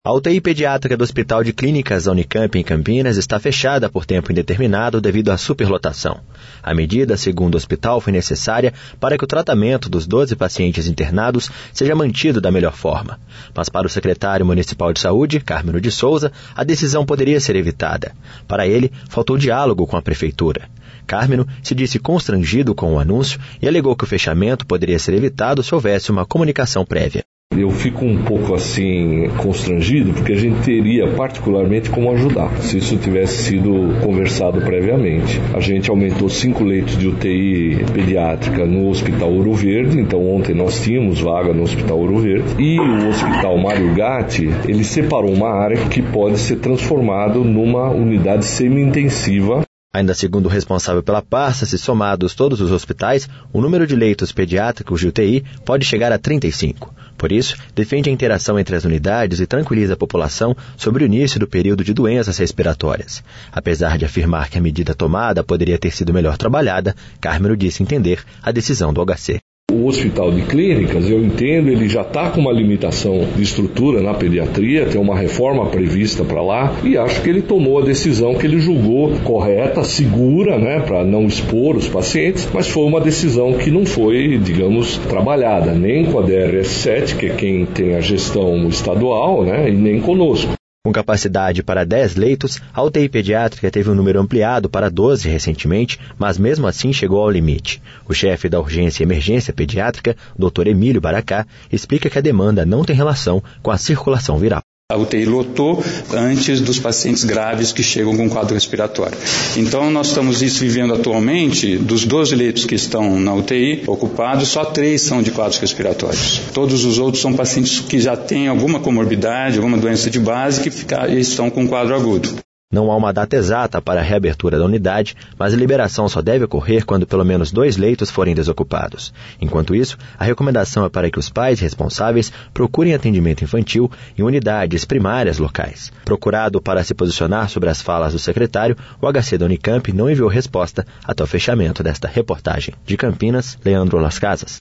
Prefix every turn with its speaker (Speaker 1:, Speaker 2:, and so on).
Speaker 1: A UTI pediátrica do Hospital de Clínicas da Unicamp em Campinas está fechada por tempo indeterminado devido à superlotação. A medida, segundo o hospital, foi necessária para que o tratamento dos 12 pacientes internados seja mantido da melhor forma. Mas para o secretário municipal de saúde, Cármeno de Souza, a decisão poderia ser evitada. Para ele, faltou diálogo com a prefeitura. Cármeno se disse constrangido com o anúncio e alegou que o fechamento poderia ser evitado se houvesse uma comunicação prévia.
Speaker 2: Eu fico um pouco constrangido, porque a gente teria particularmente como ajudar, se isso tivesse sido conversado previamente. A gente aumentou 5 leitos de UTI pediátrica no Hospital Ouro Verde, então ontem nós tínhamos vaga no Hospital Ouro Verde, e o Hospital Mário Gatti, ele separou uma área que pode ser transformado numa unidade semi-intensiva.
Speaker 1: Ainda segundo o responsável pela pasta, se somados todos os hospitais, o número de leitos pediátricos de UTI pode chegar a 35. Por isso, defende a interação entre as unidades e tranquiliza a população sobre o início do período de doenças respiratórias. Apesar de afirmar que a medida tomada poderia ter sido melhor trabalhada, Cármeno disse entender a decisão do HC.
Speaker 2: O Hospital de Clínicas, eu entendo, ele já está com uma limitação de estrutura na pediatria, tem uma reforma prevista para lá, e acho que ele tomou a decisão que ele julgou correta, segura, para não expor os pacientes, mas foi uma decisão que não foi, digamos, trabalhada, nem com a DRS7, que é quem tem a gestão estadual, e nem conosco.
Speaker 1: Com capacidade para 10 leitos, a UTI pediátrica teve um número ampliado para 12 recentemente, mas mesmo assim chegou ao limite. O chefe da Urgência e Emergência Pediátrica, Dr. Emílio Baracá, explica que a demanda não tem relação com a circulação viral.
Speaker 3: A UTI lotou antes dos pacientes graves que chegam com quadro respiratório. Então, nós estamos vivendo atualmente, dos 12 leitos que estão na UTI ocupados, só 3 são de quadros respiratórios. Todos os outros são pacientes que já têm alguma comorbidade, alguma doença de base, que estão com quadro agudo.
Speaker 1: Não há uma data exata para a reabertura da unidade, mas a liberação só deve ocorrer quando pelo menos 2 leitos forem desocupados. Enquanto isso, a recomendação é para que os pais responsáveis procurem atendimento infantil em unidades primárias locais. Procurado para se posicionar sobre as falas do secretário, o HC da Unicamp não enviou resposta até o fechamento desta reportagem. De Campinas, Leandro Las Casas.